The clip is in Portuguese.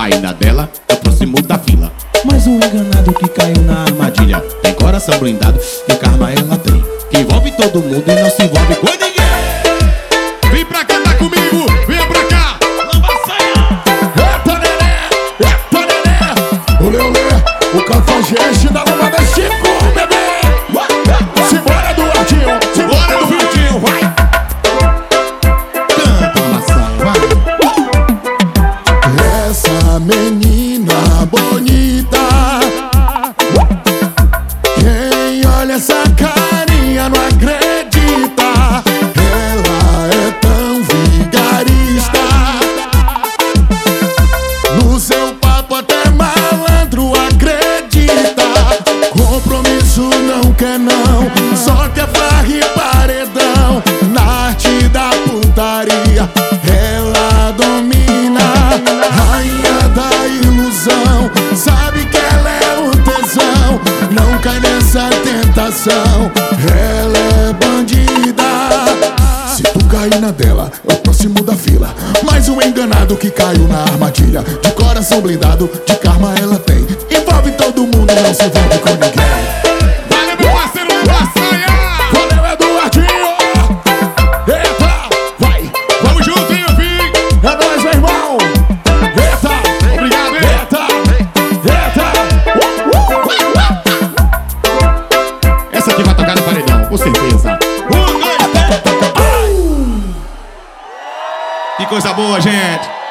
cair na dela, eu aproximo da fila. Mas um enganado que caiu na armadilha tem coração blindado e karma ela tem, que envolve todo mundo e não se envolve com ninguém. Vem pra cantar comigo, vem pra cá. Eita nenê, olê olê, o cafajeste da lama da Chico, bebê. Simbora do Ardinho, Bora do Vitinho, vai. Canta, maçã, vai. essa menina bonita, quem olha essa carinha não acredita. Ela é tão vigarista, no seu papo até malandro acredita. Compromisso não quer não, só quer farra e paredão. Na arte da putaria ela domina, rainha da ilusão, sabe que ela é o tesão, não cai nessa tentação, ela é bandida. Se tu cair na dela, é o próximo da fila. Mais um enganado que caiu na armadilha, de coração blindado, de karma ela tem, envolve todo mundo, não se envolve com ninguém. Valeu, meu parceiro, não vai sair. Valeu, Eduardinho! Eita, vai! Vamos junto, hein, meu filho. É nóis, meu irmão! Eita! Obrigado, hein. Eita! Essa aqui vai tocar no paredão, com certeza. Que coisa boa, gente.